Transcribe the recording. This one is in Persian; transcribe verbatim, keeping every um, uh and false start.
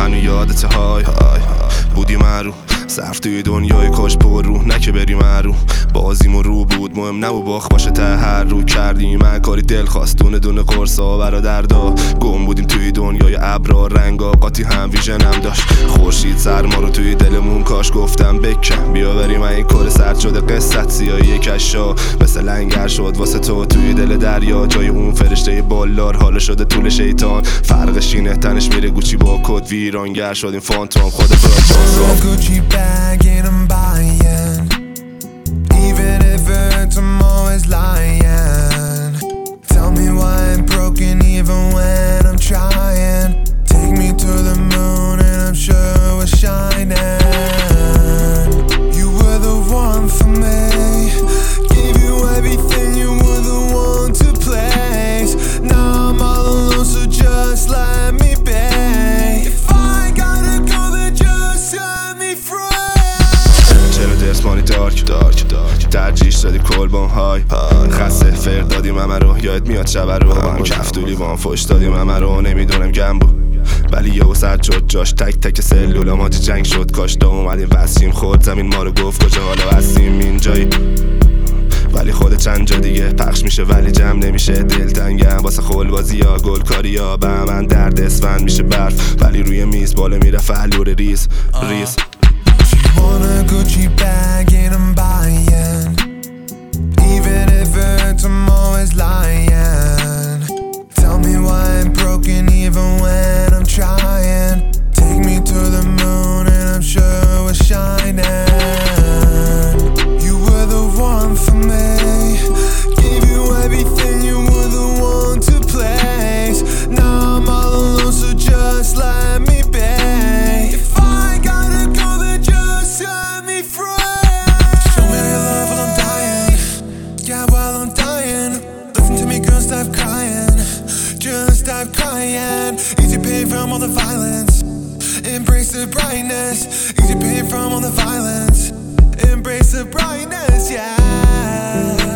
هنو یادت های های بودی من رو صرف توی دنیای کاش پر رو نه که بریم رو بازیمون رو بود مهم نبود باخ باشه ته هر رو کردیم من کاری دل خواست دونه دونه قرصا برادردا گم بودیم توی دنیای ابرا رنگا قاطی هم ویژنم داشت خورشید سر ما رو توی دلمون کاش گفتم بکن بیا بریم این کار سرد شده قصت سیاهی کشا مثل لنگر شد واسه تو توی دل دریا جای اون فرشته بالار حالا شده طول شیطان فرقش اینه تنش میره گوچی با کد ویرانگر شدیم فانتوم خود فرانچاز bag and I'm buying even if it hurts I'm always lying tell me why I'm broken even when I'm trying take me to the moon and I'm sure we're shining you were the one for me gave you everything you were the one to place now I'm all alone so just let me be if I gotta go then just set me free چرا دسمانی دارک دارک دارک ترجیش دادی کلبان های خسته فر دادیم همه رو یاد میاد شب رو با هم کف دولی با هم فش دادیم همه رو نمیدونم گم بود ولی یه سر شد جاش تک تک سلولا ماجی جنگ شد کاش دا اومدیم وسیم خورد زمین ما رو گفت کجا حالا هستیم اینجایی ولی خود چند جا دیگه پخش میشه ولی جمع نمیشه دلتنگم واسه خول بازی ها گل کاری ها به من درد اسفند میشه برف ولی روی میز بالا میره فلور ریز ریز She want a Gucci bag and I'm buying even if it hurts I'm always lying tell me why I'm broken even when I'm trying take me to the moon and I'm sure we're shining you were the one for me gave you everything you were the one to place now I'm all alone so just let me be if I gotta go then just set me free show me your love while I'm dying yeah while I'm dying listen to me girl stop crying just stop crying easy pain from all the violence embrace the brightness easy pain from all the violence embrace the brightness yeah